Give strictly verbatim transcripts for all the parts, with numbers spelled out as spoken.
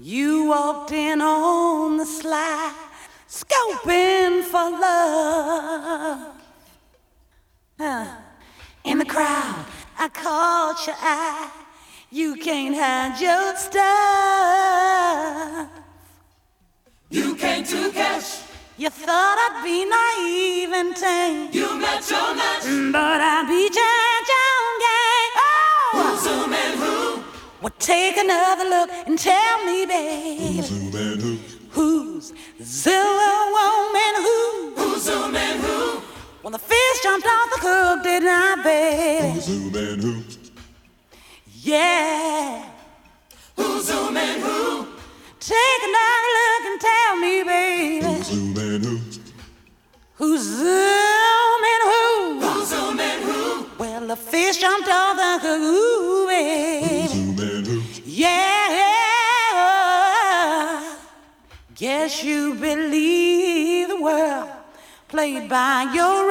You walked in on the slide, scoping for love. Huh. In the crowd, I caught your eye. You can't hide your stuff. You came to catch. You thought I'd be naive and tame. You met your match. But I beat your young gang. Oh! Who's who and who? Well, take another look and tell me, baby. Who's who and who? Who's the woman who? Who's who and who? When the fish jumped off the hook, didn't I, baby? Who's who and who? Yeah. Who's who and who? Take another look and tell me, baby. Who's who and who? Who's zooming who? Who's who and who? Well, the fish jumped off the hook, ooh, baby. Who's who and who? Yeah. Guess you believe the world played by your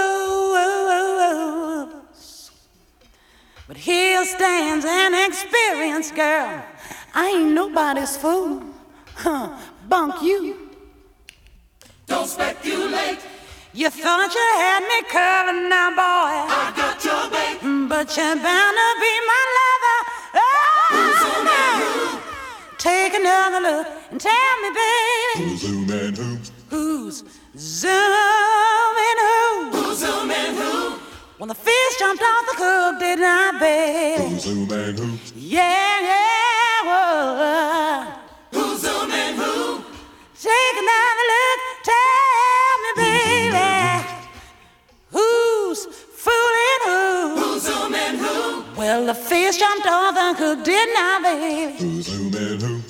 rules. But here stands an experienced girl. I ain't nobody's fool. Huh, bunk you. Don't speculate. You thought you had me covered now, boy. I got your bait. But you're bound to be my lover. Oh, Who's who and who? take another look and tell me, baby. Who's who and who? Who's zooming who? Who's who and who? When the fish jumped off the hook, didn't I, baby? Who's who and who? Yeah, yeah, whoa. Who's who and who? Take another look, tell me, baby. Who's fooling who? Who's who and who? Well, the fish jumped off the hook, didn't I, baby? Who's who and who?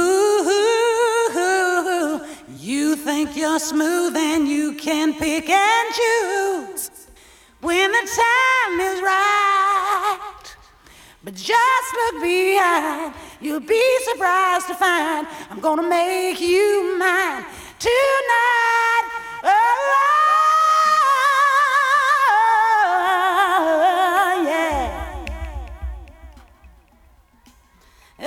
Ooh, you think you're smooth and you can pick and choose when the time is right. But just look behind, you'll be surprised to find I'm gonna make you mine tonight. Oh, yeah. Oh,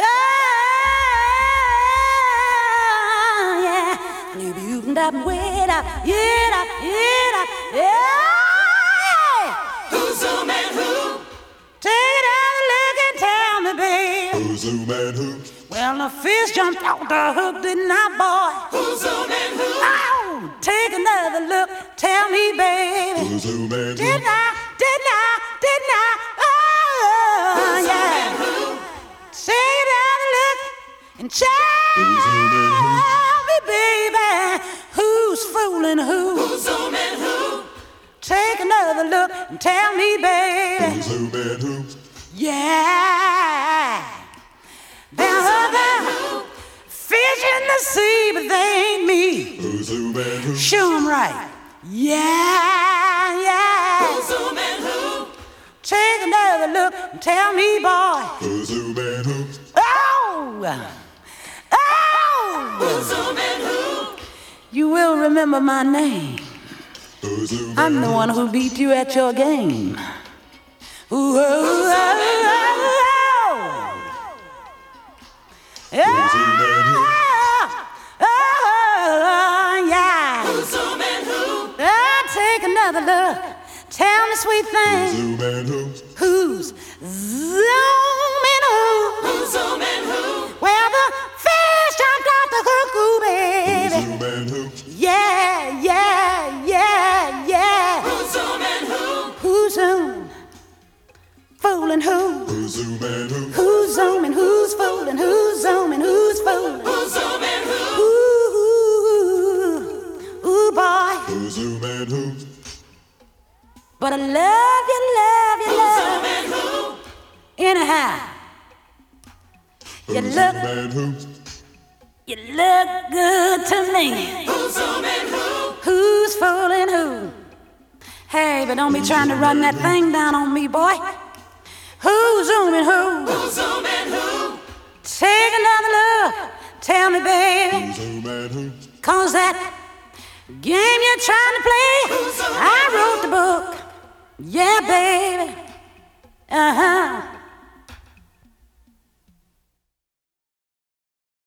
yeah. You beautin' up, wait up, get up, get up, yeah. Who's who and who? Take another look and tell me, babe. Who's who and who? Well, the fish jumped off the hook, didn't I, boy? Who's who and who? Oh, take another look, tell me, baby. Who's who and who? Didn't I, didn't I, didn't I? Oh, Who's who yeah. and who? Take another look and tell Who's who and who? me, baby. Who's fooling who? Who's who and who? Take another look and tell me, baby. Who's who and who? Yeah. There are other fish in the sea, but they ain't me. Who's who and who? Show 'em right. Yeah, yeah. Who's who and who? Take another look and tell me, boy. Who's who and who? Oh! Oh! Who's who and who? You will remember my name. Who's who and I'm the one who beat you at your game. Ooh, oh, oh, oh, oh. Oh, yeah. Who's who and who? Oh, take another look. Tell me, sweet Who's thing. who and who? Who's zooming who? Who's who and who? Well, the fish jumped off the hook, ooh, Who's baby. who and who? Yeah, yeah, yeah, yeah. Who's who and who? Who's zooming? Fooling who? Who's who and who? Who's zooming? Who's fooling? Who's zooming? Who's fooling? Who's who and who? Ooh, ooh, boy. Who's who and who? But I love you, love you, Who's who love and who? you. Anyhow, you Who's look, who and who? you look good to me. Who's who and who? Who's fooling who? Hey, but don't be trying to run that thing down on me, boy. Who's zooming who? Who's who and who? Take another look. Tell me, baby. Who's who and who? Cause that game you're trying to play, Who's who I wrote the book. Yeah, baby. Uh-huh.